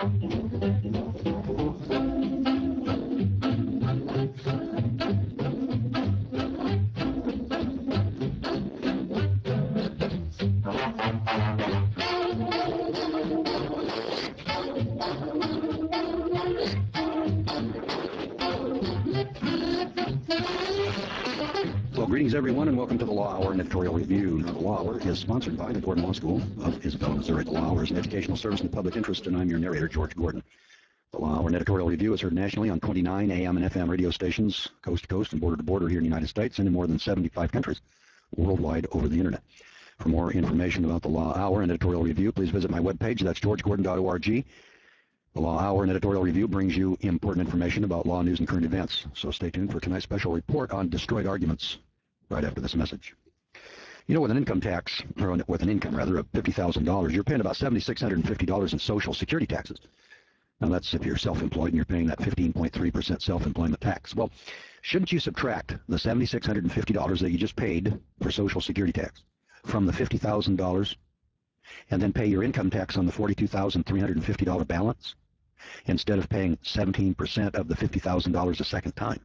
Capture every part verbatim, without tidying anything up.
Well, greetings, everyone, and welcome to the Law Hour and Editorial Review. Now, the Law Hour is sponsored by the Gordon Law School of Isabella, Missouri. The Law Hour is an educational service in the public interest, and I'm your narrator, George Gordon. The Law Hour and Editorial Review is heard nationally on twenty-nine A M and F M radio stations, coast to coast and border to border here in the United States, and in more than seventy-five countries worldwide over the Internet. For more information about the Law Hour and Editorial Review, please visit my webpage. That's george gordon dot org. The Law Hour and Editorial Review brings you important information about law news and current events. So stay tuned for tonight's special report on destroyed arguments right after this message. You know, with an income tax, or with an income rather, of fifty thousand dollars, you're paying about seven thousand six hundred fifty dollars in Social Security taxes. Now, that's if you're self-employed and you're paying that fifteen point three percent self-employment tax. Well, shouldn't you subtract the seven thousand six hundred fifty dollars that you just paid for Social Security tax from the fifty thousand dollars and then pay your income tax on the forty-two thousand three hundred fifty dollars balance instead of paying seventeen percent of the fifty thousand dollars a second time?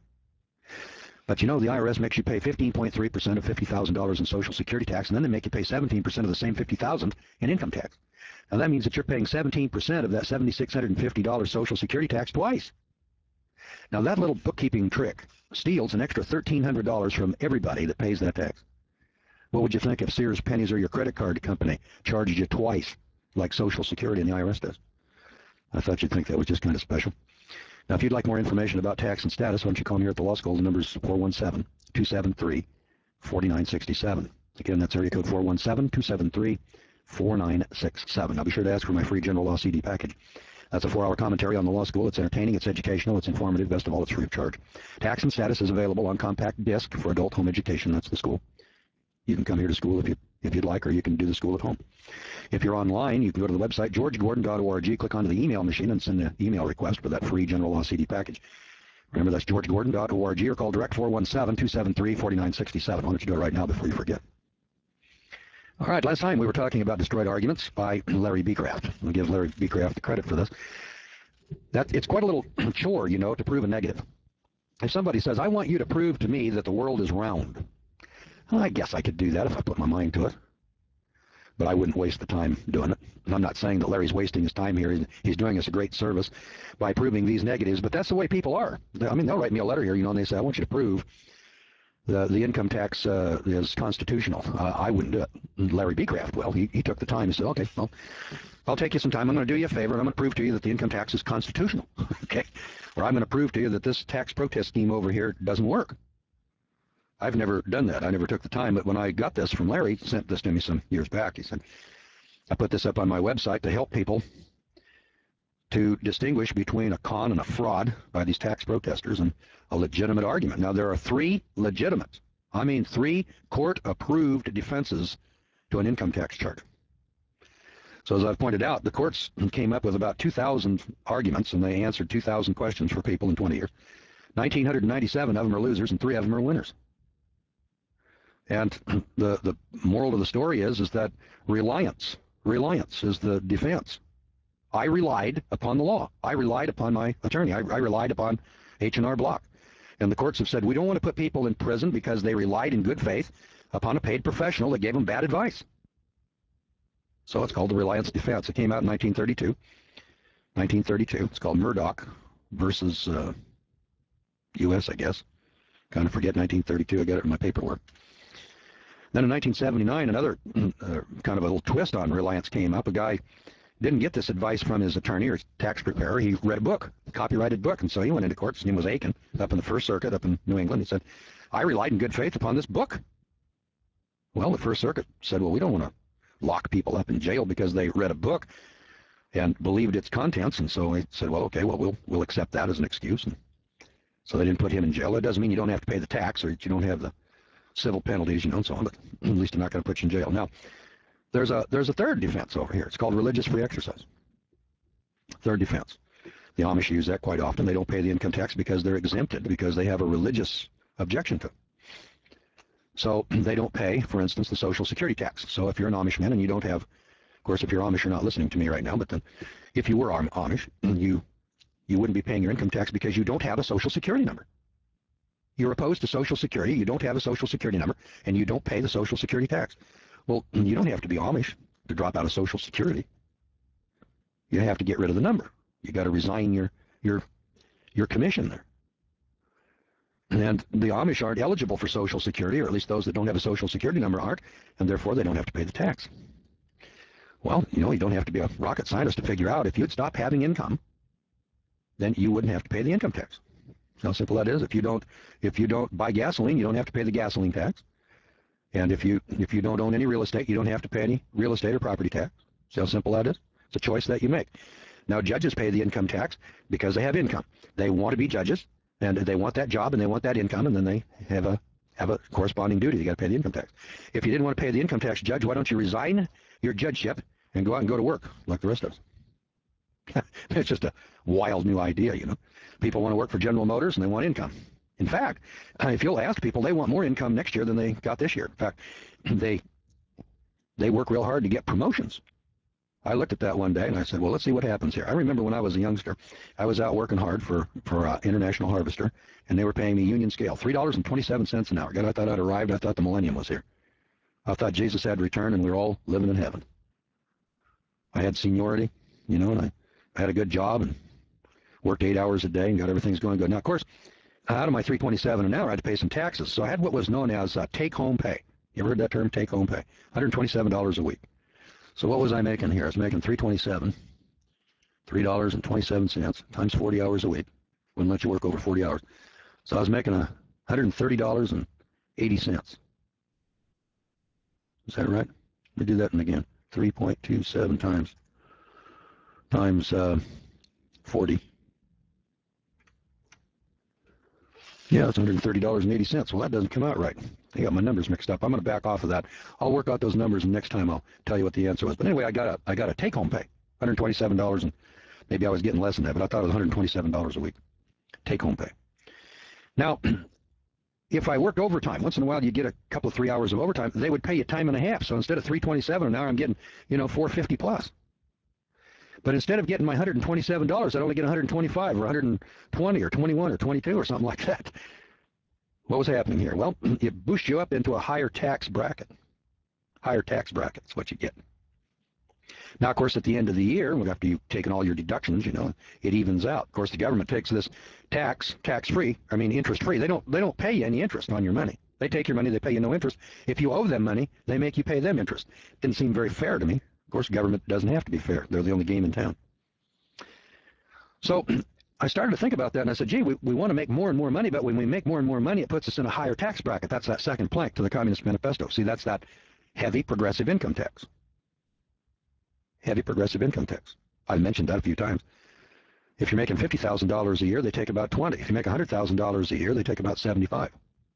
But you know, the I R S makes you pay fifteen point three percent of fifty thousand dollars in Social Security tax, and then they make you pay seventeen percent of the same fifty thousand dollars in income tax. Now, that means that you're paying seventeen percent of that seven thousand six hundred fifty dollars Social Security tax twice. Now, that little bookkeeping trick steals an extra thirteen hundred dollars from everybody that pays that tax. What would you think if Sears, Pennies, or your credit card company charged you twice, like Social Security and the I R S does? I thought you'd think that was just kind of special. Now, if you'd like more information about tax and status, why don't you call me here at the law school? The number is four one seven, two seven three, four nine six seven. Again, that's area code four one seven, two seven three, four nine six seven. Now, be sure to ask for my free general law C D package. That's a four-hour commentary on the law school. It's entertaining, it's educational, it's informative. Best of all, it's free of charge. Tax and status is available on compact disc for adult home education. That's the school. You can come here to school if you if you'd like, or you can do the school at home. If you're online, you can go to the website george gordon dot org, click onto the email machine, and send an email request for that free general law C D package. Remember, that's george gordon dot org, or call direct four one seven, two seven three, four nine six seven. Why don't you do it right now before you forget? All right, last time we were talking about destroyed arguments by Larry Becraft. I'll give Larry Becraft the credit for this. That, it's quite a little chore, you know, to prove a negative. If somebody says, I want you to prove to me that the world is round, well, I guess I could do that if I put my mind to it. But I wouldn't waste the time doing it. And I'm not saying that Larry's wasting his time here. He's doing us a great service by proving these negatives, but that's the way people are. I mean, they'll write me a letter here, you know, and they say, I want you to prove the, the income tax uh, is constitutional. Uh, I wouldn't do it. And Larry Becraft, well, he, he took the time and said, okay, well, I'll take you some time. I'm going to do you a favor. I'm going to prove to you that the income tax is constitutional. Okay? Or I'm going to prove to you that this tax protest scheme over here doesn't work. I've never done that. I never took the time, but when I got this from Larry, he sent this to me some years back. He said, I put this up on my website to help people to distinguish between a con and a fraud by these tax protesters and a legitimate argument. Now, there are three legitimate, I mean three court-approved defenses to an income tax charge. So as I've pointed out, the courts came up with about two thousand arguments, and they answered two thousand questions for people in twenty years. one thousand nine hundred ninety-seven of them are losers, and three of them are winners. And the, the moral of the story is, is that reliance, reliance is the defense. I relied upon the law. I relied upon my attorney. I, I relied upon H and R Block. And the courts have said, we don't want to put people in prison because they relied in good faith upon a paid professional that gave them bad advice. So it's called the reliance defense. It came out in nineteen thirty-two. nineteen thirty-two. It's called Murdoch versus uh, U S, I guess. Kind of forget nineteen thirty-two. I got it in my paperwork. Then in nineteen seventy-nine, another uh, kind of a little twist on reliance came up. A guy didn't get this advice from his attorney or his tax preparer. He read a book, a copyrighted book, and so he went into court. His name was Aiken, up in the First Circuit, up in New England. He said, I relied in good faith upon this book. Well, the First Circuit said, well, we don't want to lock people up in jail because they read a book and believed its contents. And so he said, well, okay, well, we'll, we'll accept that as an excuse. And so they didn't put him in jail. It doesn't mean you don't have to pay the tax or that you don't have the civil penalties, you know, and so on, but at least they're not going to put you in jail. Now, there's a there's a third defense over here. It's called religious free exercise. Third defense. The Amish use that quite often. They don't pay the income tax because they're exempted, because they have a religious objection to it. So they don't pay, for instance, the Social Security tax. So if you're an Amish man and you don't have, of course, if you're Amish, you're not listening to me right now, but then if you were Amish, you you wouldn't be paying your income tax because you don't have a Social Security number. You're opposed to Social Security, you don't have a Social Security number, and you don't pay the Social Security tax. Well, you don't have to be Amish to drop out of Social Security. You have to get rid of the number. You got to resign your your your commission there. And the Amish aren't eligible for Social Security, or at least those that don't have a Social Security number aren't, and therefore they don't have to pay the tax. Well, you know, you don't have to be a rocket scientist to figure out if you'd stop having income, then you wouldn't have to pay the income tax. How simple that is. If you don't if you don't buy gasoline, you don't have to pay the gasoline tax. And if you if you don't own any real estate, you don't have to pay any real estate or property tax. See how simple that is? It's a choice that you make. Now, judges pay the income tax because they have income. They want to be judges, and they want that job, and they want that income, and then they have a have a corresponding duty. You got to pay the income tax. If you didn't want to pay the income tax, judge, why don't you resign your judgeship and go out and go to work like the rest of us? It's just a wild new idea, you know. People want to work for General Motors and they want income. In fact, if you'll ask people, they want more income next year than they got this year. In fact, they they work real hard to get promotions. I looked at that one day and I said, well, let's see what happens here. I remember when I was a youngster, I was out working hard for, for uh, International Harvester, and they were paying me union scale, three dollars and twenty-seven cents an hour. God, I thought I'd arrived. I thought the millennium was here. I thought Jesus had returned and we were all living in heaven. I had seniority, you know, and I, I had a good job and worked eight hours a day and got everything's going good. Now, of course, out of my three twenty-seven an hour, I had to pay some taxes. So I had what was known as uh, take-home pay. You ever heard that term, take-home pay? one hundred twenty-seven dollars a week. So what was I making here? I was making three twenty-seven, three dollars and twenty-seven cents times forty hours a week. Wouldn't let you work over forty hours. So I was making one hundred thirty dollars and eighty cents. Is that right? Let me do that one again. three point two seven times times uh, forty. Yeah, it's one hundred thirty dollars and eighty cents. Well, that doesn't come out right. I got my numbers mixed up. I'm going to back off of that. I'll work out those numbers, and next time I'll tell you what the answer was. But anyway, I got a I got a take-home pay, one hundred twenty-seven dollars, and maybe I was getting less than that, but I thought it was one hundred twenty-seven dollars a week, take-home pay. Now, if I worked overtime, once in a while you get a couple of three hours of overtime, they would pay you time and a half. So instead of three twenty-seven an hour, I'm getting, you know, four fifty plus. But instead of getting my one hundred twenty-seven dollars, I'd only get one hundred twenty-five or one hundred twenty or twenty-one or twenty-two or something like that. What was happening here? Well, it boosts you up into a higher tax bracket. Higher tax bracket is what you get. Now, of course, at the end of the year, after you've taken all your deductions, you know, it evens out. Of course, the government takes this tax, tax-free, I mean interest-free. They don't, they don't pay you any interest on your money. They take your money, they pay you no interest. If you owe them money, they make you pay them interest. Didn't seem very fair to me. Of course, government doesn't have to be fair. They're the only game in town. So I started to think about that, and I said, gee, we, we want to make more and more money, but when we make more and more money, it puts us in a higher tax bracket. That's that second plank to the Communist Manifesto. See, that's that heavy progressive income tax. Heavy progressive income tax. I've mentioned that a few times. If you're making fifty thousand dollars a year, they take about twenty. If you make one hundred thousand dollars a year, they take about seventy-five.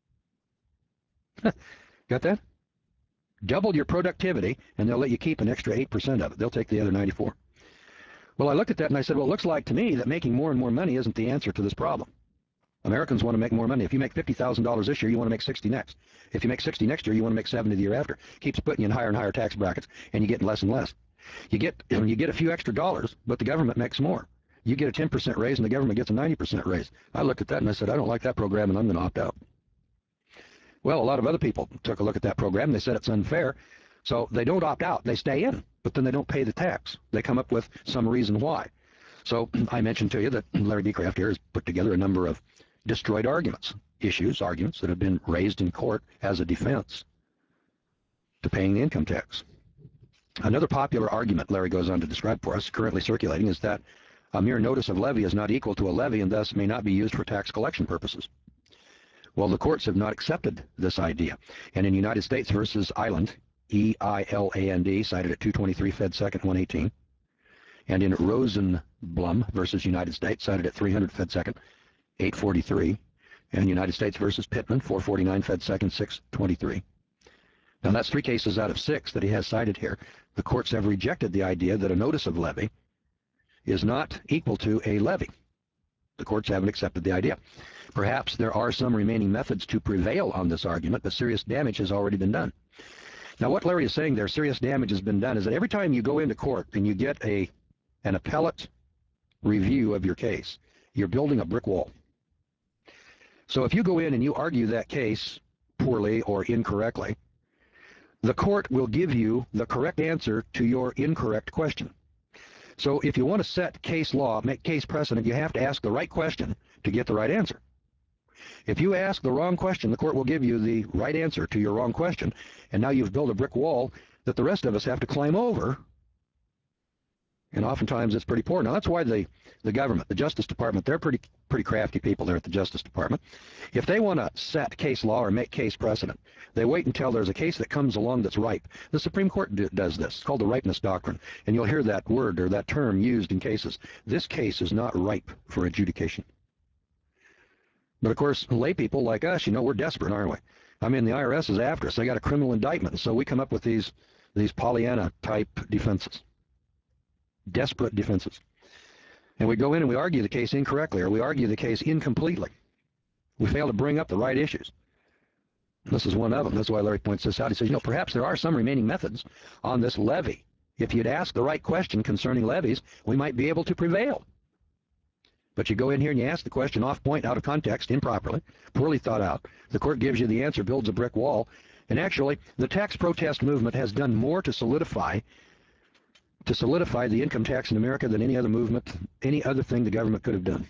Got that? Double your productivity, and they'll let you keep an extra eight percent of it. They'll take the other ninety-four. Well, I looked at that and I said, well, it looks like to me that making more and more money isn't the answer to this problem. Americans want to make more money. If you make fifty thousand dollars this year, you want to make sixty next. If you make sixty next year, you want to make seventy the year after. Keeps putting you in higher and higher tax brackets, and you get less and less. You get you get a few extra dollars, but the government makes more. You get a ten percent raise, and the government gets a ninety percent raise. I looked at that and I said, I don't like that program, and I'm going to opt out. Well, a lot of other people took a look at that program, and they said it's unfair. So they don't opt out. They stay in, but then they don't pay the tax. They come up with some reason why. So I mentioned to you that Larry B. Kraft here has put together a number of destroyed arguments, issues, arguments that have been raised in court as a defense to paying the income tax. Another popular argument Larry goes on to describe for us, currently circulating, is that a mere notice of levy is not equal to a levy and thus may not be used for tax collection purposes. Well, the courts have not accepted this idea. And in United States versus Island, E I L A N D, cited at two twenty-three Fed Second one eighteen, and in Rosenblum versus United States, cited at three hundred Fed Second eight forty-three, and United States versus Pittman, four forty-nine Fed Second six twenty-three. Now, that's three cases out of six that he has cited here. The courts have rejected the idea that a notice of levy is not equal to a levy. The courts haven't accepted the idea. Perhaps there are some remaining methods to prevail on this argument, but serious damage has already been done. Now, what Larry is saying there, serious damage has been done, is that every time you go into court and you get a an appellate review of your case, you're building a brick wall. So if you go in and you argue that case poorly or incorrectly, the court will give you the correct answer to your incorrect question. So if you want to set case law, make case precedent, you have to ask the right question to get the right answer. If you ask the wrong question, the court will give you the right answer to your wrong question, and now you've built a brick wall that the rest of us have to climb over, and oftentimes it's pretty poor. Now that's why the, the government, the Justice Department, they're pretty pretty crafty people there at the Justice Department. If they want to set case law or make case precedent, they wait until there's a case that comes along that's ripe. The Supreme Court do, does this. It's called the ripeness doctrine, and you'll hear that word or that term used in cases. This case is not ripe for adjudication. But of course, lay people like us, you know, we're desperate, aren't we? I mean, the I R S is after us. They got a criminal indictment, so we come up with these these Pollyanna-type defenses, desperate defenses. And we go in and we argue the case incorrectly, or we argue the case incompletely. We fail to bring up the right issues. This is one of them. That's why Larry points this out. He says, you know, perhaps there are some remaining methods on this levy. If you'd ask the right question concerning levies, we might be able to prevail. But you go in here and you ask the question off point, out of context, improperly, poorly thought out. The court gives you the answer, builds a brick wall. And actually, the tax protest movement has done more to solidify to solidify the income tax in America than any other movement, any other thing the government could have done.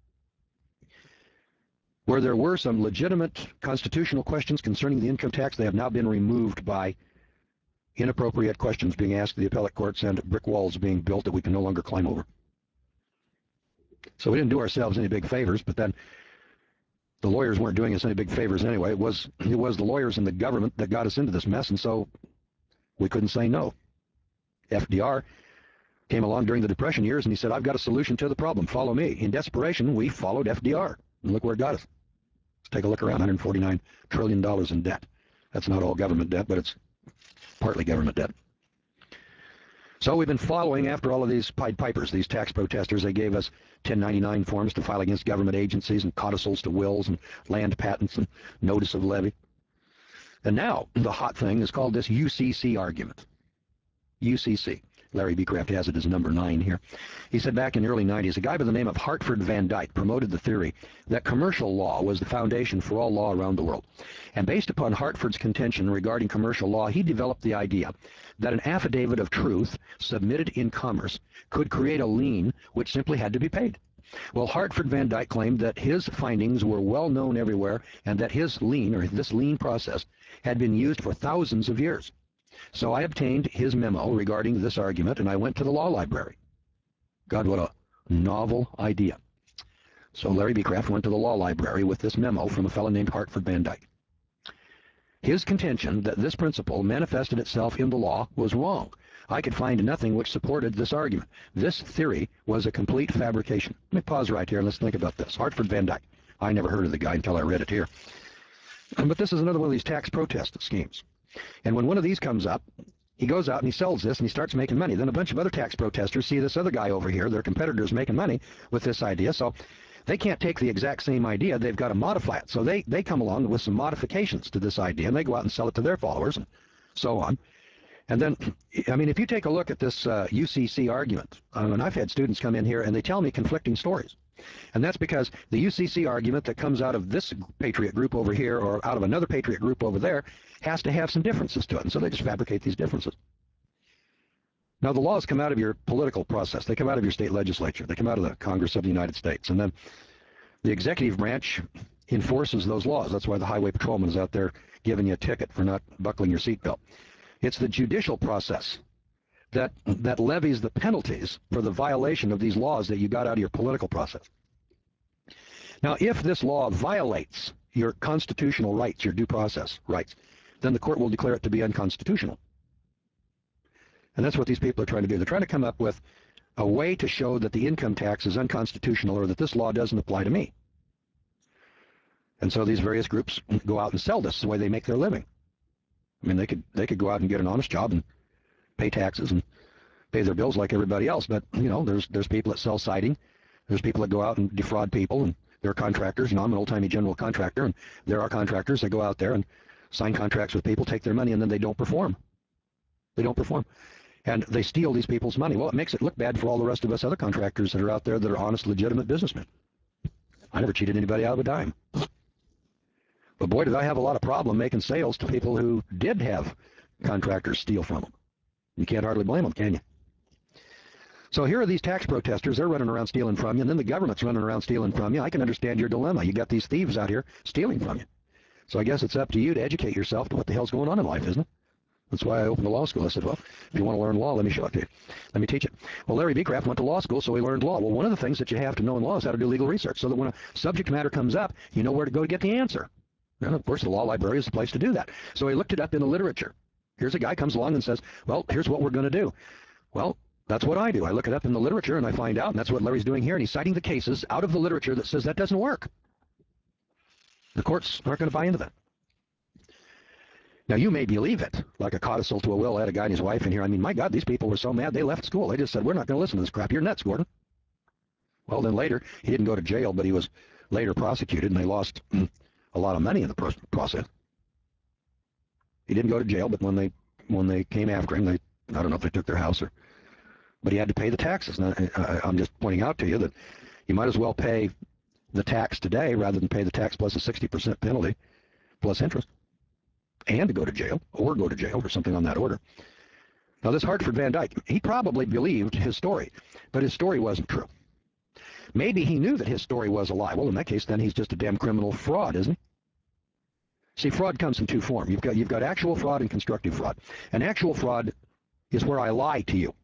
Where there were some legitimate constitutional questions concerning the income tax, they have now been removed by inappropriate questions being asked of the appellate courts and brick walls being built that we can no longer climb over. So we didn't do ourselves any big favors, but then the lawyers weren't doing us any big favors anyway. It was, it was the lawyers and the government that got us into this mess, and so we couldn't say no. F D R came along during the Depression years and he said, I've got a solution to the problem. Follow me. In desperation, we followed F D R. And look where it got us. Let's take a look around, one hundred forty-nine trillion dollars in debt. That's not all government debt, but it's partly government debt. So we've been following after all of these Pied Pipers, these tax protesters. They gave us ten ninety-nine forms to file against government agencies and codicils to wills and land patents and notice of levy. And now the hot thing is called this U C C argument. U C C. Larry B. Kraft has it as number nine here. He said back in the early nineties, a guy by the name of Hartford Van Dyke promoted the theory that commercial law was the foundation for all law around the world. And based upon Hartford's contention regarding commercial law, he developed the idea that an affidavit of truth submitted in commerce could create a lien which simply had to be paid. Well, Hartford Van Dyke claimed that his findings were well known everywhere and that his lien, or this lien process, had been used for thousands of years. So I obtained his memo regarding this argument, and I went to the law library. God, what a novel idea. So Larry B. Kraft went to the law library with this memo from a fellow named Hartford Van Dyke. His contention that this principle manifested itself in the law was wrong. I could find nothing which supported this argument. This theory was a complete fabrication. Let me pause right here and let's think about this. Hartford Van Dyke. I never heard of the guy until I read it here. But this is another one of these tax protest schemes. And when one of these comes up, he goes out and he sells this and he starts making money. Then a bunch of other tax protesters see this other guy over here, their competitors, making money with this idea. So they can't take the exact same idea. They've got to modify it. So they, they come along with some modifications to this idea, and they go out and sell it to their followers and so on. And then, I mean, if you take a look at this uh, U C C argument, um, and I've had students come in here and they tell me conflicting stories. And that's because the U C C argument that comes out of this patriot group over here or out of another patriot group over there has to have some differences to it. And so they just fabricate these differences. Now, the laws come out of your political process. They come out of your state legislature. They come out of the Congress of the United States. And then the executive branch enforces those laws. That's why the highway patrolman is out there giving you a ticket for not buckling your seatbelt. It's the judicial process that, that levies the penalties for the violation of these laws that you got out of your political process. Now, if this law violates your constitutional rights, your due process rights, then the court will declare it to be unconstitutional. And that's what these people are trying to do. They're trying to come up with a way to show that the income tax is unconstitutional or that this law doesn't apply to me. And so these various groups go out and sell this the way they make their living. I mean, they could they could go out and get an honest job and pay taxes and pay their bills like everybody else. But, you know, there's there's people that sell siding. There's people that go out and defraud people, and they're contractors. You know, I'm an old-timey general contractor, and there are contractors that go out there and sign contracts with people, take their money, and then they don't perform. They don't perform. And they steal these people's money. Well, it makes it look bad for all the rest of us other contractors that are out there that are honest, legitimate businessmen. I never cheated anybody out of a dime. But boy, did I have a lot of problem making sales to people who did have contractors steal from them. You can't hardly blame them, can you? So here are these tax protesters. They're running around stealing from you, and then the government's running around stealing from you. I can understand your dilemma. You got these thieves out here stealing from you. So I guess it's up to you to educate yourself to what the hell's going on in life, isn't it? That's why I opened the law school. I said, well, if you want to learn law, let me show it to you. Let me teach it. Well, Larry B. Craft went to law school, so he learned law. Well, one of the things that you have to know in law is how to do legal research, so that when a subject matter comes up, you know where to go to get the answer. And, of course, the law library is the place to do that. So he looked it up in the literature. Here's a guy comes along and says, well, here's what we're going to do. Well, that's what I do. I look it up in the literature, and I find out, and that's what Larry's doing here, and he's citing the cases out of the literature that says that doesn't work. The courts aren't going to buy into that. Now, you may believe it, like a codicil to a will. I had a guy and his wife in here. I mean, my God, these people were so mad they left school. They just said, we're not going to listen to this crap. You're nuts, Gordon. Well, then later, he didn't go to jail, but he was later prosecuted, and they lost a lot of money in the process. He didn't go to jail, but when they when they came after him, they I don't know if they took their house or, but he had to pay the taxes. Now, I, I'm just pointing out to you that you might as well pay the tax today rather than pay the tax plus a sixty percent penalty plus interest, and to go to jail or go to jail or something on that order. Now, this Hartford Van Dyke, he probably believed his story, but his story wasn't true. Maybe he knew that his story was a lie. Well, in that case, then he's just a damn criminal fraud, isn't he? See, fraud comes in two forms. You've got, you've got actual fraud and constructive fraud. And actual fraud is where I lie to you.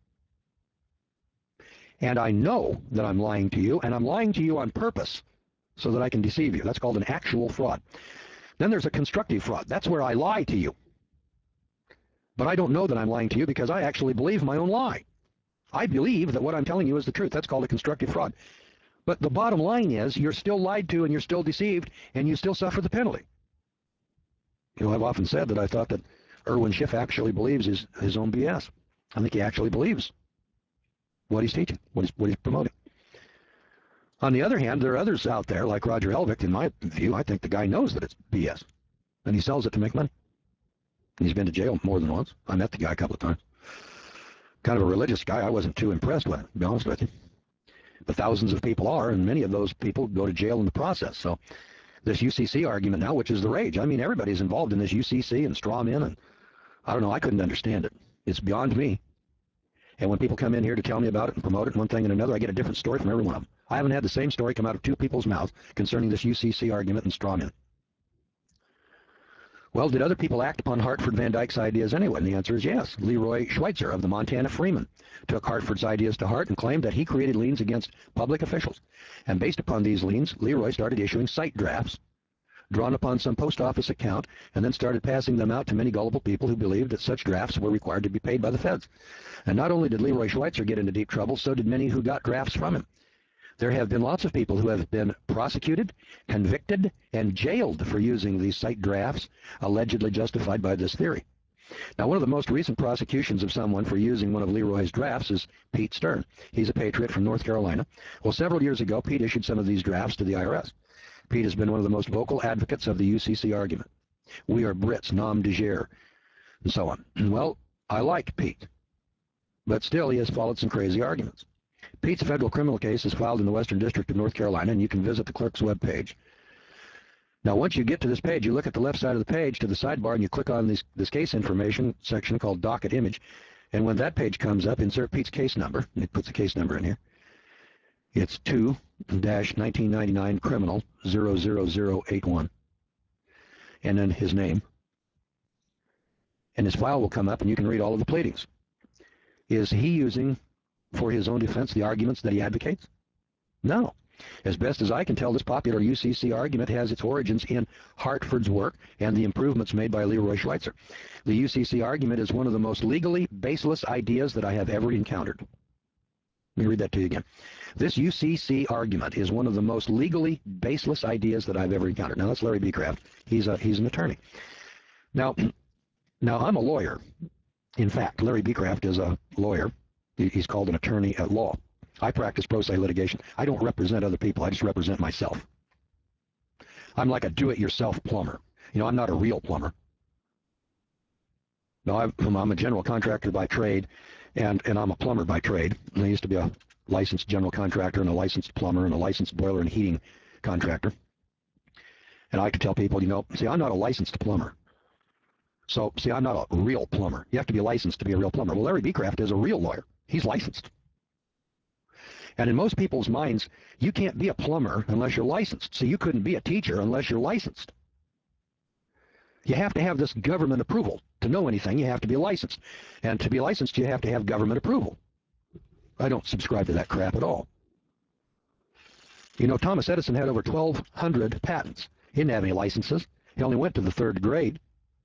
And I know that I'm lying to you, and I'm lying to you on purpose so that I can deceive you. That's called an actual fraud. Then there's a constructive fraud. That's where I lie to you. But I don't know that I'm lying to you because I actually believe my own lie. I believe that what I'm telling you is the truth. That's called a constructive fraud. But the bottom line is you're still lied to and you're still deceived and you still suffer the penalty. You know, I've often said that I thought that Irwin Schiff actually believes his, his own B S. I think he actually believes what he's teaching, what he's, what he's promoting. On the other hand, there are others out there, like Roger Helvig, in my view. I think the guy knows that it's B S, and he sells it to make money. And he's been to jail more than once. I met the guy a couple of times. Kind of a religious guy. I wasn't too impressed with him, to be honest with you. But thousands of people are, and many of those people go to jail in the process. So this U C C argument now, which is the rage. I mean, everybody's involved in this U C C and straw men, and I don't know, I couldn't understand it. It's beyond me. And when people come in here to tell me about it and promote it, one thing and another, I get a different story from every one of them. I haven't had the same story come out of two people's mouths concerning this U C C argument and straw men. Well, did other people act upon Hartford Van Dyke's ideas anyway? And the answer is yes. Leroy Schweitzer of the Montana Freeman took Hartford's ideas to heart and claimed that he created liens against public officials. And based upon these liens, Leroy started issuing site drafts drawn upon some post office account and then started passing them out to many gullible people who believed that such drafts were required to be paid by the feds. And not only did Leroy Schweitzer get into deep trouble, so did many who got drafts from him. There have been lots of people who have been prosecuted, convicted, and jailed for using these site drafts allegedly justified by this theory. Now, one of the most recent prosecutions of someone for using one of Leroy's drafts is Pete Stern. He's a patriot from North Carolina. Well, several years ago, Pete issued some of these drafts to the I R S. Pete has been one of the most vocal advocates of the U C C argument. We are Brits, nom de guerre, and so on. Well, I like Pete, but still he has followed some crazy arguments. Pete's federal criminal case is filed in the Western District of North Carolina, and you can visit the clerk's webpage. Now, once you get to this page, you look at the left side of the page to the sidebar, and you click on this, this case information section called Docket Image. And when that page comes up, insert Pete's case number. And it puts the case number in here. It's two dash nineteen ninety-nine criminal zero zero zero eight one. And then his name. And his file will come up, and you can read all of the pleadings. Is he using, for his own defense, the arguments that he advocates? No. As best as I can tell, this popular U C C argument has its origins in Hartford's work and the improvements made by Leroy Schweitzer. The U C C argument is one of the most legally baseless ideas that I have ever encountered. Let me read that to you again. This U C C argument is one of the most legally baseless ideas that I've ever encountered. Now, that's Larry B. Craft. He's, a, he's an attorney. Now, now, I'm a lawyer. In fact, Larry B. Craft is a lawyer. He's called an attorney at law. I practice pro se litigation. I don't represent other people. I just represent myself. I'm like a do-it-yourself plumber. You know, I'm not a real plumber. No, I'm, I'm a general contractor by trade, and, and I'm a plumber by trade. And I used to be a licensed general contractor and a licensed plumber and a licensed boiler and heating contractor. And I like to tell people, you know, see, I'm not a licensed plumber. So, see, I'm not a real plumber. You have to be licensed to be a real plumber. Well, Larry Becraft is a real lawyer. He's licensed. And in most people's minds, you can't be a plumber unless you're licensed. So you couldn't be a teacher unless you're licensed. You have to have this government approval. To know anything, you have to be licensed. And to be licensed, you have to have government approval. I don't subscribe to that crap at all. You know, Thomas Edison had over twelve hundred patents. He didn't have any licenses. He only went to the third grade.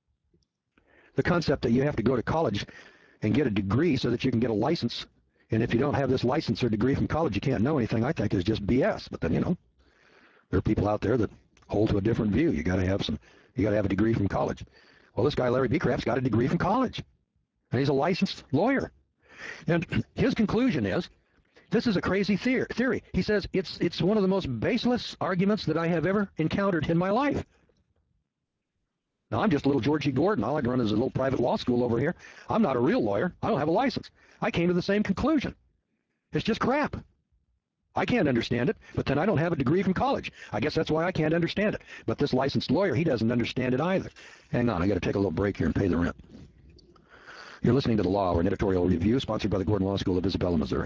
The concept that you have to go to college and get a degree so that you can get a license, and if you don't have this license or degree from college, you can't know anything, I think is just B S. But then, you know, there are people out there that hold to a different view. You got to have some, you got to have a degree from college. Well, this guy, Larry Becraft's got a degree from college, and he's a licensed lawyer. And his conclusion is, this is a crazy theory. He says, it's, it's one of the most baseless arguments that I have ever encountered in my life. Now, I'm just a little Georgie Gordon. All I run is a little private law school over here. I'm not a real lawyer. I don't have a license. I came to the same conclusion. It's just crap. I can't understand it, but then I don't have a degree from college. I guess that's why I can't understand it. But this licensed lawyer, he doesn't understand it either. Hang on, I got to take a little break here and pay the rent. You're listening to The Law Hour, an editorial review sponsored by the Gordon Law School of Isabella, Missouri.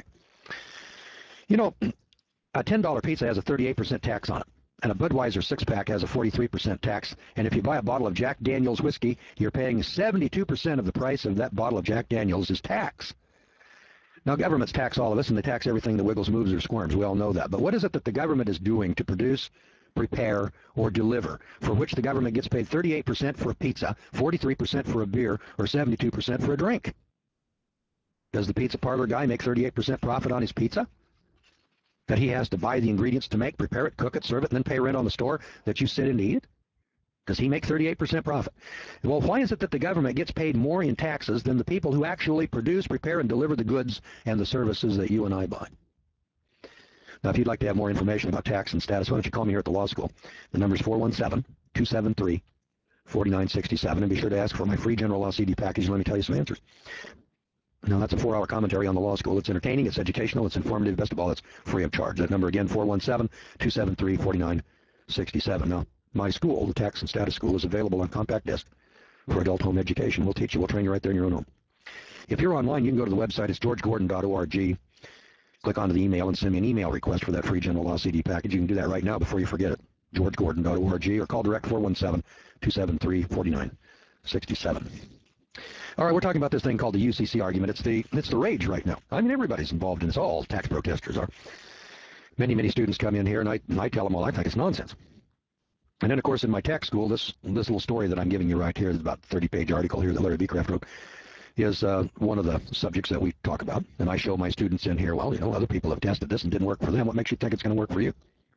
You know, a ten dollar pizza has a thirty-eight percent tax on it, and a Budweiser six-pack has a forty-three percent tax, and if you buy a bottle of Jack Daniel's whiskey, you're paying seventy-two percent of the price of that bottle of Jack Daniel's is tax. Now, governments tax all of us, and they tax everything that wiggles, moves, or squirms. We all know that. But what is it that the government is doing to produce, prepare, or deliver, for which the government gets paid thirty-eight percent for a pizza, forty-three percent for a beer, or seventy-two percent for a drink? Does the pizza parlor guy make thirty-eight percent profit on his pizza that he has to buy the ingredients to make, prepare it, cook it, serve it, and then pay rent on the store that you sit in to eat it? Does he make thirty-eight percent profit? Well, why is it that the government gets paid more in taxes than the people who actually produce, prepare, and deliver the goods and the services that you and I buy? Now, if you'd like to have more information about tax and status, why don't you call me here at the law school? The number is four one seven, two seven three, four nine six seven, and be sure to ask for my free general law C D package and let me tell you some answers. Now, that's a four-hour commentary on the law school. It's entertaining, it's educational, it's informative. Best of all, it's free of charge. That number again, four one seven, two seven three, four nine six seven. Now, my school, the Tax and Status School, is available on compact disc for adult home education. We'll teach you. We'll train you right there in your own home. If you're online, you can go to the website. It's george gordon dot org. Click onto the email and send me an email request for that free general law C D package. You can do that right now before you forget it. george gordon dot org, or call direct four one seven, two seven three, four nine six seven. All right, we're talking about this thing called the U C C argument. It's the it's the rage right now. I mean, everybody's involved in this. All tax protesters are. Many, many students come in here, and I, and I tell them, well, I think it's nonsense. And then, of course, in my tax school, this this little story that I'm giving you right here, is about a thirty-page article here that Larry Becraft wrote, is uh, one of the subjects that we talk about. And I show my students in here, well, you know, other people have tested this and didn't work for them. What makes you think it's going to work for you?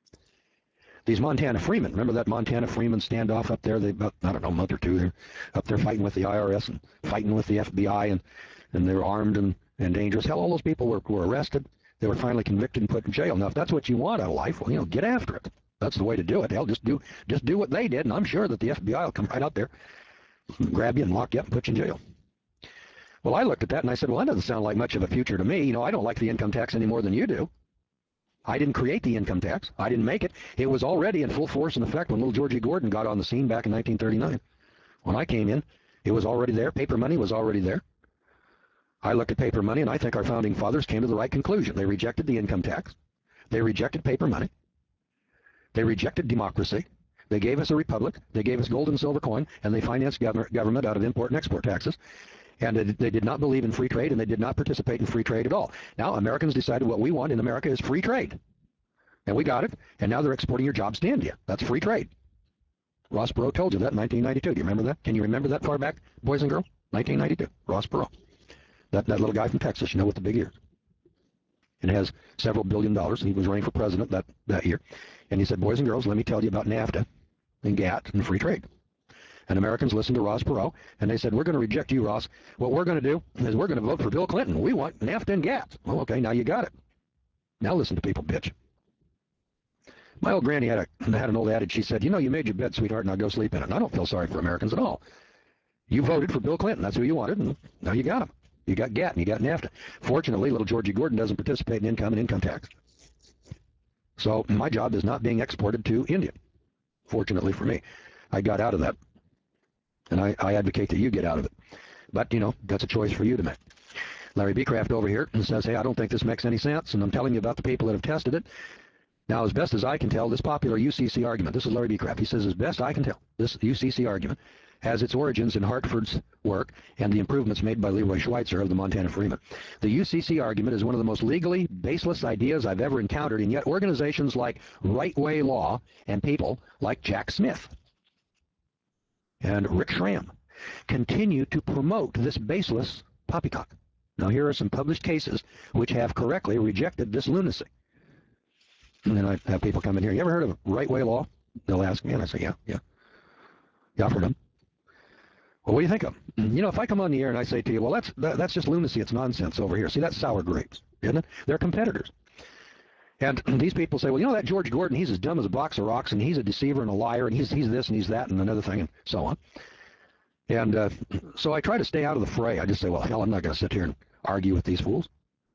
These Montana Freemen, remember that Montana Freeman standoff up there? They about, I don't know, a month or two, they're up there fighting with the I R S and fighting with the F B I, and, and they're armed and, and dangerous. Hell, all those people were, were arrested. They were finally convicted and put in jail. Now, if that's what you want out of life, well, you know, get after it. That's the way to do it. Hell, just do, just do what they did, and I'm sure that the F B I will come right out there, grab you and lock you up and put you in jail. Well, I looked at that and I said, well, that doesn't sound like much of a future to me. You know, I don't like the income tax any more than you do. I didn't create the income tax. I didn't make it. It was already in full force and effect when little Georgie Gordon got on the scene back in nineteen thirty-nine. When I came in, it was already there. Paper money was already there. I looked at paper money, and I think our founding fathers came to the right conclusion. They rejected the income tax. They rejected paper money. They rejected democracy. They gave us a republic. They gave us gold and silver coin, and they financed gov government out of import and export taxes. And they did not believe in free trade, and they did not participate in free trade at all. Now, Americans decided what we want in America is free trade. And we got it, and now they're exporting your jobs to India. That's free trade. Ross Perot told you that in nineteen ninety-two. Do you remember that? Can you remember that far back, boys and girls? nineteen ninety-two, Ross Perot. That, that little guy from Texas, you know, with the big ears. And has several billion dollars, and he was running for president that, that year. And he said, boys and girls, let me tell you about NAFTA and GATT and free trade. And Americans listened to Ross Perot, and they said, we're going to reject you, Ross. What we're going to do is we're going to vote for Bill Clinton. We want NAFTA and GATT. Well, okay, now you got it. Now listen to people, bitch. My old granny had, a, had an old adage. She said, you know, you made your bed, sweetheart, now go sleep in it. And I don't feel sorry for Americans at all. You voted for Bill Clinton. That's who you wanted, and now you got him. You got GATT and you got NAFTA. Fortunately, little Georgie Gordon doesn't participate in income and income tax. So my job is not being exported to India. Fortunately for me, I got out of that. And I, I advocate that you get out of it. But, you know, that's a choice for you to make. Larry Becraft over here says, hey, I don't think this makes any sense, and I'm telling you about the people that have tested it. Now, as best as I can tell, this popular U C C argument, this is Larry Becraft, he says, as best I can tell, this U C C argument has its origins in Hartford's work and the improvements made by Leroy Schweitzer of the Montana Freeman. The U C C argument is one of the most legally baseless ideas I've ever encountered, and yet organizations like Right Way Law and people like Jack Smith and Rick Schramm continue to promote this baseless poppycock. Now, here are some published cases which have correctly rejected this lunacy. And then I have people come in here. You ever heard of Right Way Law? They'll ask me, and I say, yeah, yeah. Yeah, I've heard of them. Well, what do you think of them? You know, if I come on the air and I say to you, well, that's that, that's just lunacy, it's nonsense over here. See, that's sour grapes, isn't it? They're competitors. And these people say, well, you know, that George Gordon, he's as dumb as a box of rocks, and he's a deceiver and a liar, and he's, he's this and he's that and another thing, and so on. And uh, so I try to stay out of the fray. I just say, well, hell, I'm not going to sit here and argue with these fools.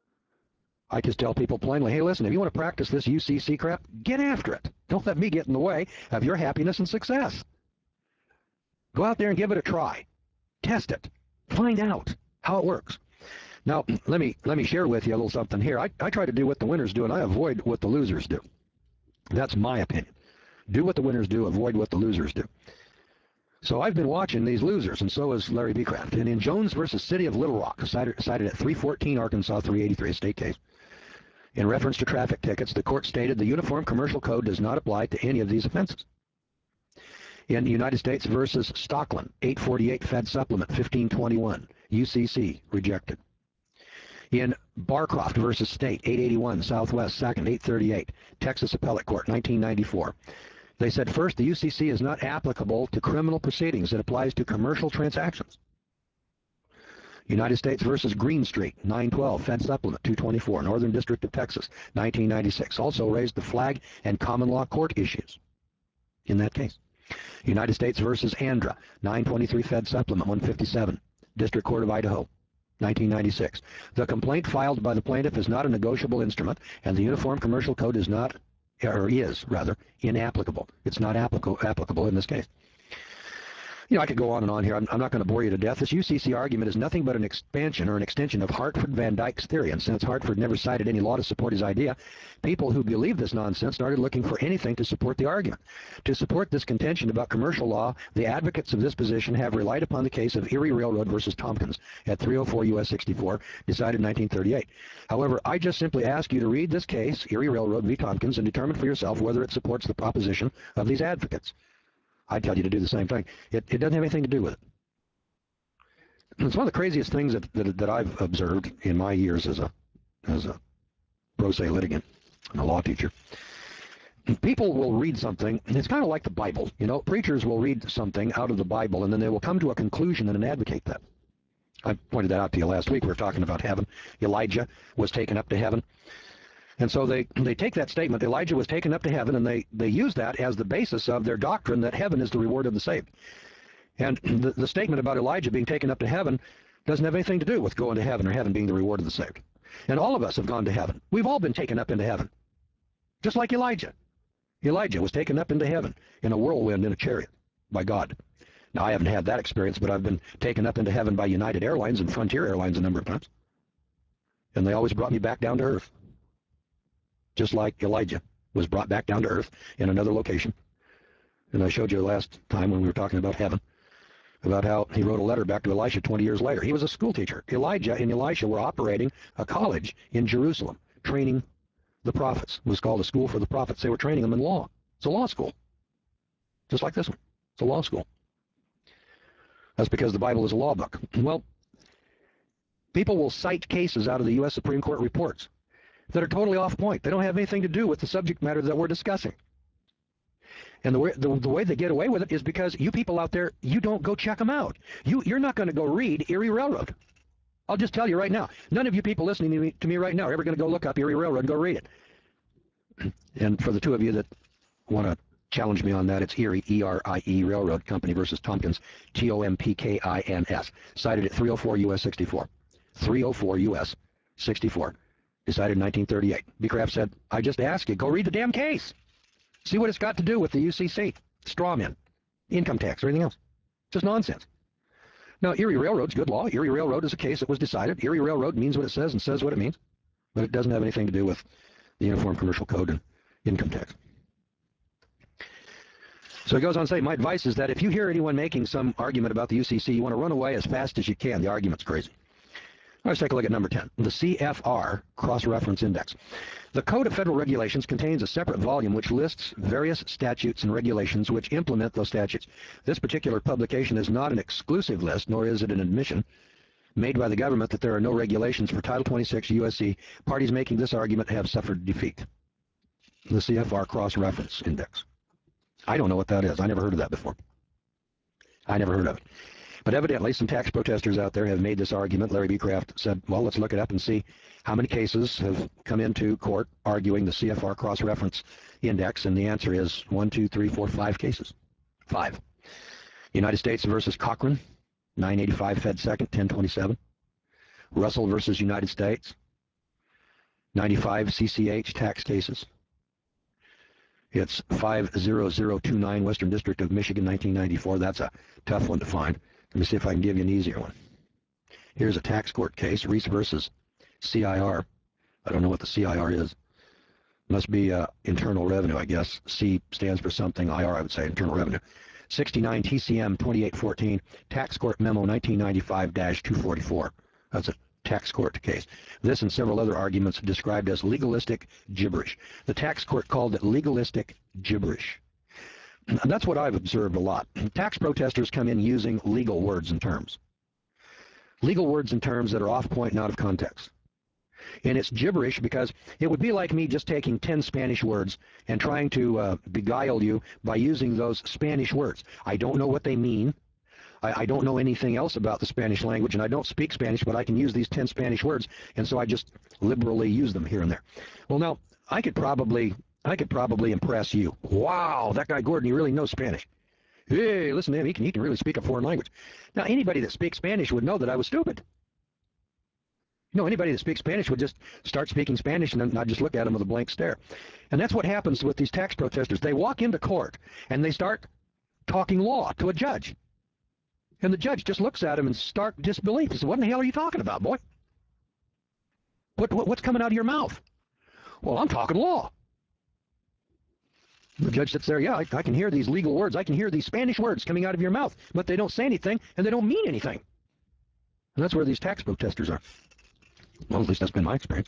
I just tell people plainly, hey, listen, if you want to practice this U C C crap, get after it. Don't let me get in the way of your happiness and success. Go out there and give it a try. Test it. Find out how it works. Now, let me let me share with you a little something here. I, I try to do what the winners do, and I avoid what the losers do. That's my opinion. Do what the winners do, avoid what the losers do. So I've been watching these losers, and so has Larry Becraft. And in Jones versus City of Little Rock, cited, cited at three fourteen Arkansas three eighty-three, a state case, in reference to traffic tickets, the court stated the Uniform Commercial Code does not apply to any of these offenses. In United States versus Stockland, eight forty-eight Fed Supplement fifteen twenty-one, U C C, rejected. In Barcroft versus State, eight eighty-one Southwest second, eight thirty-eight, Texas Appellate Court, nineteen ninety-four. They said, first, the U C C is not applicable to criminal proceedings. It applies to commercial transactions. United States versus Greenstreet, nine twelve, Fed Supplement, two twenty-four, Northern District of Texas, nineteen ninety-six. Also raised the flag and common law court issues in that case. United States versus Andra, nine twenty-three, Fed Supplement, one fifty-seven, District Court of Idaho, nineteen ninety-six. The complaint filed by the plaintiff is not a negotiable instrument, and the Uniform Commercial Code is not, or is, rather, inapplicable. It's not applicable, applicable in this case. You know, I could go on and on here. I'm, I'm not going to bore you to death. This U C C argument is nothing but an expansion or an extension of Hartford Van Dyke's theory. And since Hartford never cited any law to support his idea, people who believe this nonsense started looking for anything to support the argument. To support this contention about commercial law, the advocates of this position have relied upon the case of Erie Railroad versus Tompkins at three oh four U S sixty-four, decided in nineteen thirty-eight. However, I just simply ask you to read this case, Erie Railroad v. Tompkins, and determine for yourself whether it supports the proposition of these advocates. I tell you to do the same thing. It, it doesn't have anything to do with it. It's one of the craziest things that, that, that I've observed in my years as a, as a pro se litigant and a law teacher. People will read something, and it's kind of like the Bible. You know, preachers will read something out of the Bible, and then they will come to a conclusion and advocate that. I pointed that out to you last week. We were talking about heaven. Elijah was taken up to heaven. And so they, they take that statement, Elijah was taken up to heaven, and they, they use that as the basis of their doctrine that heaven is the reward of the saved. And the, the statement about Elijah being taken up to heaven doesn't have anything to do with going to heaven or heaven being the reward of the saved. And all of us have gone to heaven. We've all been taken up into heaven, just like Elijah. Elijah was taken up into heaven in a whirlwind in a chariot by God. Now, I haven't had that experience, but I've been taken up into heaven by United Airlines and Frontier Airlines a number of times. And they always brought me back down to earth, just like Elijah was brought back down to earth in another location. And I showed you last time when we were talking about heaven, about how he wrote a letter back to Elisha twenty years later. He was a school teacher. Elijah and Elisha were operating a college in Jerusalem, training the prophets. It was called a school for the prophets. They were training them in law. It's a law school, just like this one. It's a law school. That's because the Bible is a law book. Well, people will cite cases out of the U S Supreme Court reports that are totally off point. They don't have anything to do with the subject matter that we're discussing. And the way, the, the way they get away with it is because you people out there, you don't go check them out. You, you're not going to go read Erie Railroad. I'll just tell you right now, none of you people listening to me, to me right now are ever going to go look up Erie Railroad and go read it. And for the two of you that want to challenge me on that, it's Erie, E R I E, Railroad Company versus Tompkins, T O M P K I N S, cited at three oh four U S sixty-four. three oh four U S sixty-four, decided in nineteen thirty-eight. Beecraft said, I just ask you, go read the damn case. See what it's got to do with the U C C, straw man, income tax, or anything else. Just nonsense. Now, Erie Railroad's good law. Erie Railroad is a case that was decided. Erie Railroad means what it says and says what it means, but it doesn't have anything to do with the Uniform Commercial Code and income tax. So he goes on to say, my advice is that if you hear anyone making some argument about the U C C, you want to run away as fast as you can. The argument's crazy. Let's take a look at number ten, the C F R Cross-Reference Index. The Code of Federal Regulations contains a separate volume which lists various statutes and regulations which implement those statutes. This particular publication is not an exclusive list, nor is it an admission made by the government that there are no regulations for Title twenty-six U S C. Parties making this argument have suffered defeat. The C F R Cross-Reference Index. I don't know what that is. I never heard of that before. I never heard of it. But evidently, some tax protesters out there have made this argument. Larry Beecraft said, well, let's look it up and see how many cases have come into court arguing the C F R Cross-Reference Index, and the answer is one, two, three, four, five cases. Five. United States versus Cochran, nine eighty-five Fed Second, ten twenty-seven. Russell versus United States, ninety-five C C H tax cases. It's five zero zero two nine Western District of Michigan, nineteen ninety-four. That's a tough one to find. Let me see if I can give you an easier one. Here's a tax court case, Reese versus C I R. I don't know what the C I R is. Must be uh, Internal Revenue, I guess. C stands for something. I R, I would say, Internal Revenue. sixty-nine T C M twenty-eight fourteen, Tax Court Memo nineteen ninety-five dash two forty-four. That's a tax court case. This and several other arguments described as legalistic gibberish. The tax court called it legalistic gibberish. That's what I've observed a lot. Tax protesters come in using legal words and terms. Legal words and terms that are off point and out of context. And it's gibberish because it would be like me just taking ten Spanish words and trying to uh, beguile you by using those Spanish words. I don't know what they mean. I, I don't know anything else about the Spanish language, and I don't speak Spanish, but I can use these ten Spanish words, and so I just liberally use them here and there. Well, now, I could probably... I could probably impress you. Wow, that guy Gordon, he really knows Spanish. Hey, listen to him, he can, he can really speak a foreign language. Now, anybody that speaks Spanish would know that I was stupid. You know, anybody that speaks Spanish would just start speaking Spanish, and then I'd just look at him with a blank stare. And that's what happens with these tax protesters. They walk into court, and they start talking law to a judge. And the judge just looks at him in stark disbelief. He says, what in the hell are you talking about, boy? What, what, what's coming out of your mouth? Well, I'm talking law. The judge sits there, yeah, I, I can hear these legal words. I can hear these Spanish words coming out of your mouth, but they don't say anything, and they don't mean anything. And that's where these tax protesters are. Well, at least that's been my experience.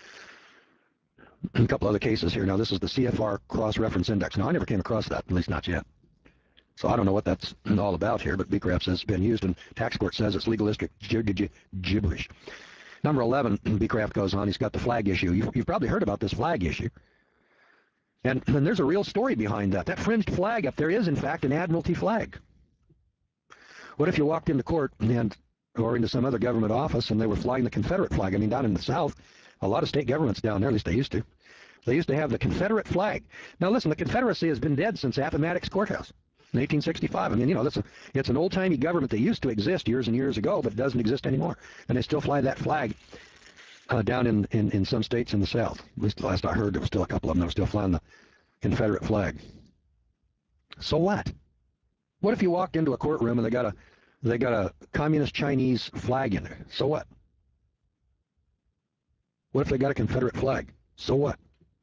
A couple other cases here. Now, this is the C F R Cross-Reference Index. Now, I never came across that, at least not yet. So I don't know what that's all about here, but Beecraft says it's been used, and tax court says it's legalistic gibberish. Number eleven, Beecraft goes on, he's got the flag issue. You've, you've probably heard about this flag issue. And, and there's a real story behind that. That fringed flag up there is, in fact, an Admiralty flag. What if you walked into court and or into some other government office and they were flying the Confederate flag? I mean, down in the South, a lot of state governments down there, at least they used to, they used to have the Confederate flag. Now, listen, the Confederacy has been dead since Appomattox Courthouse in eighteen sixty-five. I mean, you know, that's a, it's an old-timey government that used to exist years and years ago, but doesn't exist anymore. And they still fly that flag. Uh, down in, in, in some states in the South. At least last I heard, there was still a couple of them that were still flying the Confederate flag. So what? What if you walked into a courtroom and they got a they got a communist Chinese flag in there? So what? What if they got a Confederate flag? So what?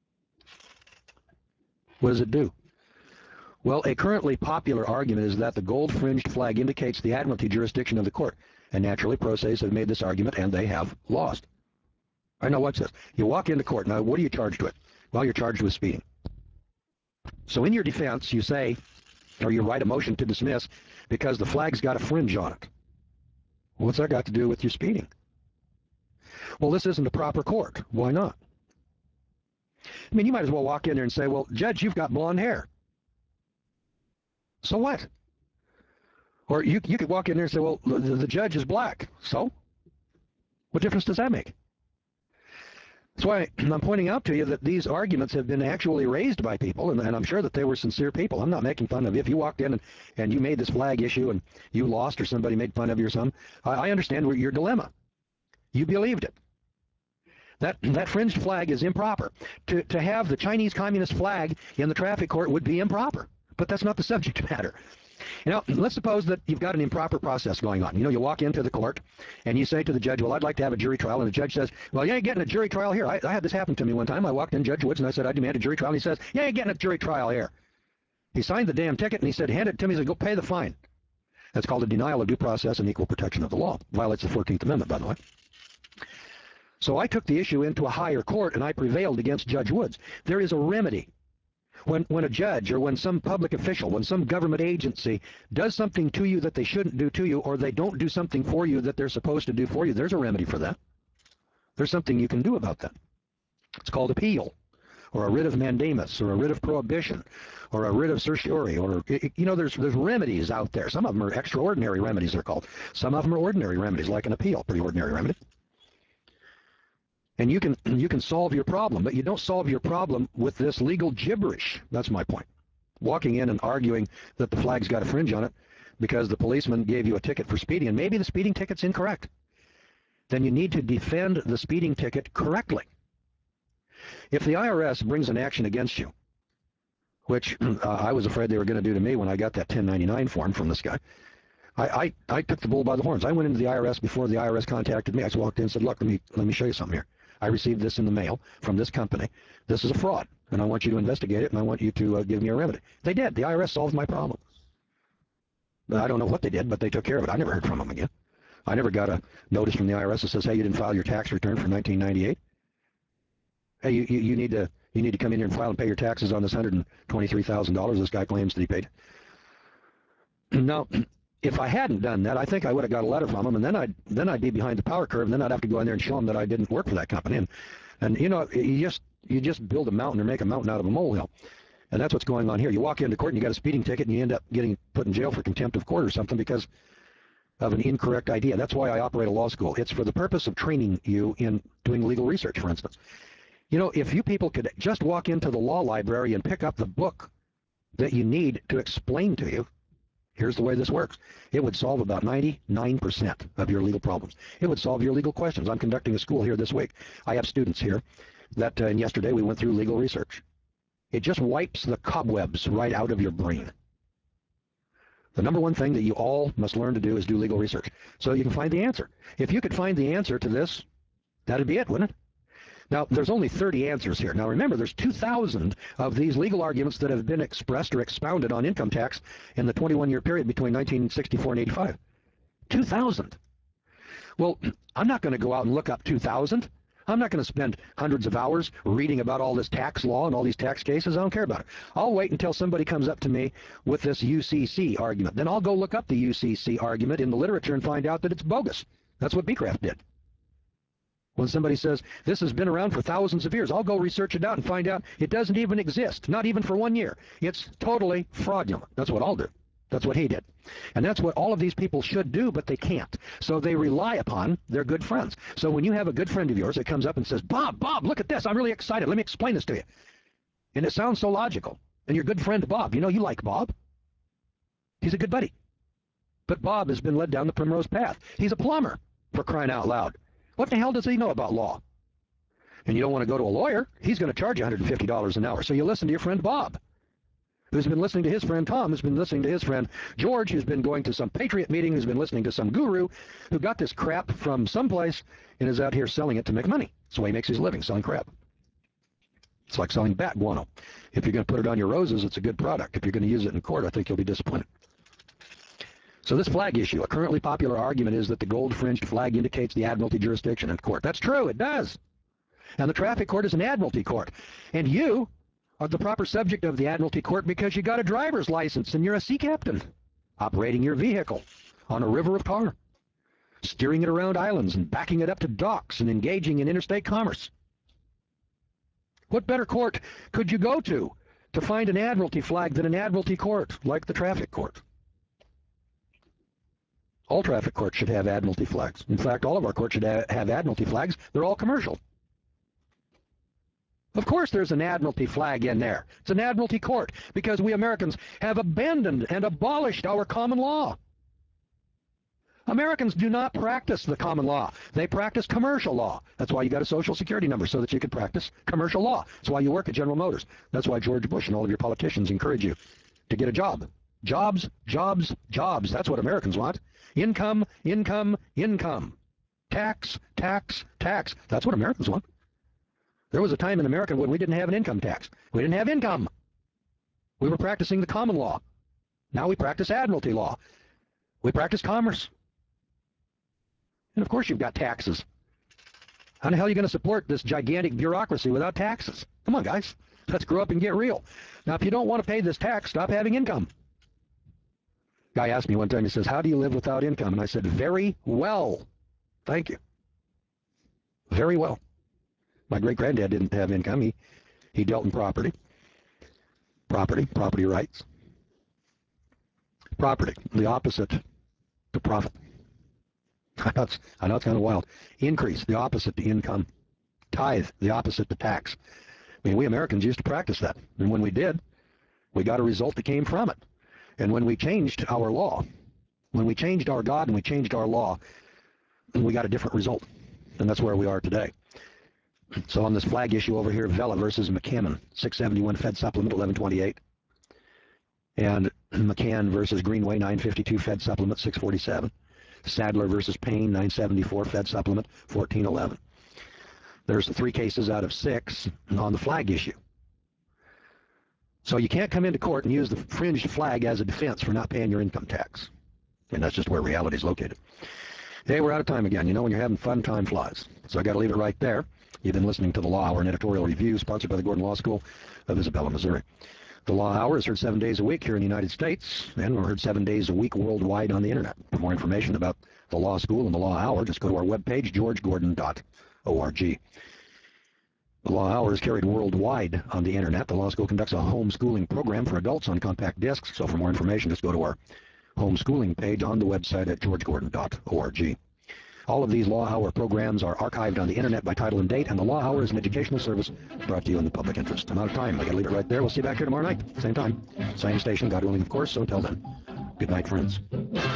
What does it do? Well, a currently popular argument is that the gold-fringed flag indicates the Admiralty jurisdiction of the court. And naturally, pro se's have made this argument, and they have lost. I know what's this. You walk into court. Now, what are you charged with? Well, you're charged with speeding. So in your defense, you say, or you write a motion to dismiss because the flag's got a fringe on it. Well, what's that got to do with your speeding? Well, this isn't a proper court. Why not? I mean, you might as well walk in there and say, well, Judge, you've got blonde hair. So what? Or you, you could walk in there and say, well, the, the judge is black. So? What difference does that make? That's why I'm pointing out to you that these arguments have been actually raised by people, and, and I'm sure that they were sincere people. I'm not making fun of you. If you walked in and, and you made this flag issue and you lost or somebody made fun of you or something, I, I understand your dilemma. You believed it. That, that fringed flag is improper. To, to have the Chinese Communist flag in the traffic court would be improper. But that's not the subject matter. You know, let's suppose that you've got an improper process going on. You know, you walk into the court and you say to the judge, well, I'd like to have a jury trial. And the judge says, well, you ain't getting a jury trial here. I, I had this happen to me one time. I walked in Judge Woods and I said, I demand a jury trial. And he says, you ain't getting a jury trial here. He signed the damn ticket and he said, hand it to me. He said, go pay the fine. That's called a denial of due process and equal protection of the law. Violates the fourteenth Amendment, by the way. So I took the issue into a higher court and I prevailed against Judge Woods. There is a remedy. When, when a judge or when some public official, when some government agency does something to you that they shouldn't do to you, or they don't do something for you that they're supposed to do for you, there's a remedy for that. There's something you can do about that. It's called appeal, or a writ of mandamus, or a writ of prohibition, or a writ of certiorari, or, you know, there's, there's remedies out there. Some of them are extraordinary remedies, they're called. Some of them are ordinary remedies, like an appeal, pretty ordinary remedy. And you can you can solve your problem, but you don't solve your problem with this legal gibberish. That's my point. Walking in and arguing that the flag's got a fringe on it because the policeman gave you a ticket for speeding, and maybe the speeding ticket's incorrect. Then you need to defend the speeding ticket correctly. If the I R S brings an action against you, which uh, I was afraid they were going to do to me when I got that ten ninety-nine form from this guy, I, I, I took the bull by the horns. I went into the I R S before the I R S contacted me. I just walked in and said, look, let me, let me show you something here. I received this in the mail from this company. This is a fraud, and I want you to investigate it, and I want you to uh, give me a remedy. They did. The I R S solved my problem. I don't know what they did, but they took care of it. I never heard from them again. I never got a notice from the I R S that says, hey, you didn't file your tax return for nineteen ninety-eight. Hey, you, you, you, need to, you need to come in here and file and pay your taxes on this one hundred twenty-three thousand dollars this guy claims that he paid. Now, if I hadn't done that, I think I would have got a letter from them, and then I'd then I'd be behind the power curve, and then I'd have to go in there and show them that I didn't work for that company. And, and you know, you just you just build a mountain or make a mountain out of a molehill, and that's what's going on here. You walk into court and you got a speeding ticket, and you end up getting put in jail for contempt of court or something because of an incorrect idea. That's why I operate a law school. It's for the purpose of training you in doing legal research, for instance. You know, if you people could just walk into the law library and pick up the book that you need to explain to you, here's the way this works. It would solve about ninety-nine percent of your legal problems. It would solve your legal questions. I'm conducting a school here this week. I have students here that, uh, and yesterday we went through legal research. It just wipes the cobwebs right out of your brain. The number one thing that you all must learn to do is do legal research, so you can find the answer. If you could find the answer to this, that'd be it, wouldn't it? Now, there's only thirty answers here. Now, remember, there's two thousand of these legal arguments that have been expressed or expounded on income tax in the twenty-one year period between nineteen sixty-four and eighty-five. two thousand. Well, I'm not going to go out and look up two thousand. I'm not going to spend hundreds of hours reading about all this tax law and all these tax cases. I don't care about it. I'll wait until somebody comes up to me with this U C C argument. Then I'll go look up the U C C argument in the literature and find out that it's bogus. That's what Beecraft did. When somebody says, this has been around for thousands of years, I'll go research it out and find out it doesn't even exist, not even for one year. It's totally fraudulent. That's what I'll do. That's what he did. And that's what all of these people should do, but they can't. So they rely upon their good friends. So when you have a good friend of yours that comes up and says, Bob, Bob, look at this. I'm really excited. Let me explain this to you. And it sounds so logical. And your good friend Bob, you know you like Bob. He's a good buddy. But Bob has been led down the primrose path. He's a plumber, for crying out loud. What the hell does he know about law? And you don't want to go to a lawyer. He's going to charge you one hundred fifty dollars an hour. So you listen to your friend Bob, who's been listening to his friend Tom, who's been listening to his friend George, who's been going to some patriot meeting, who's been listening to some guru, who got this crap from someplace and is out here selling it to make money. That's why he makes his living, selling crap. It's like selling bat guano. If you're going to put it on your roses, it's a good product. If you're going to use it in court, I think you'll be disappointed. So this flag issue, a currently popular argument is that the gold-fringed flag indicates the admiralty jurisdiction in court. That's true, it does. And the traffic court is an admiralty court. And you are the proper subject of the admiralty court because you got a driver's license and you're a sea captain, operating your vehicle on a river of tar, steering it around islands and backing it up to docks and engaging in interstate commerce. What better court could you go to to find an admiralty flag than an admiralty court like the traffic court? All traffic courts should have admiralty flags. In fact, all of our courts should ha have admiralty flags. They're all commercial. Of course there's an admiralty flag in there. It's an admiralty court because we Americans have abandoned and abolished our common law. Americans do not practice the common law. They practice commercial law. That's why you got a social security number, so that you can practice commercial law. That's why you work at General Motors. That's why George Bush and all of your politicians encourage you to get a job. Jobs, jobs, jobs. That's what Americans want. Income, income, income. Tax, tax, tax. That's what Americans want. There was a time in America when we didn't have an income tax. We didn't have income. We were practicing the common law. Now we practice admiralty law. We practice commerce. And of course you've got taxes. How the hell are you going to support this gigantic bureaucracy without taxes? Come on, guys. Let's grow up and get real. Now, if you don't want to pay this tax, stop having income. Guy asked me one time, he says, how do you live without income? And I said, very well. Thank you. Very well. My great-granddad didn't have income. He, he dealt in property. Property, property rights. Property, the opposite to profit. I know it's, I know it's kind of wild. Increase, the opposite to income. Tithe, the opposite to tax. I mean, we Americans used to practice that. And when we did, we got a result that came from it. And when we changed our law, when we changed our God and we changed our law, we got a different result. And that's where we are today. So on this flag issue over here, Vela versus McCammon, six seventy-one Fed Supplement eleven twenty-eight. And McCann versus Greenway, nine fifty-two Fed Supplement six forty-seven. Sadler versus Payne, nine seventy-four Fed Supplement fourteen eleven. There's three cases out of six on the flag issue. So you can't come into court and use the fringed flag as a defense for not paying your income tax. And that's just where reality is located. Hey, we're out of time again. You know, when you're having fun, time flies. So I got to leave it right there. You've been listening to The Law Hour, an editorial review sponsored by the Gordon Law School of Isabella, Missouri. The Law Hour is heard seven days a week here in the United States, and we're heard seven days a week worldwide on the Internet. For more information about the Law School and the Law Hour, just go to our webpage, george gordon dot org. The Law Hour is carried worldwide on the Internet. The Law School conducts a homeschooling program for adults on compact discs, so for more information, just go to our homeschooling page on the website at george gordon dot org. All of these Law Hour programs are archived on the Internet by title and date, and the Law Hour is an educational service brought to you in the public interest. I'm out of time. I got to leave it right there. We'll see you back here tomorrow night. Same time. Same station. God willing, of course. So until then, good night, friends.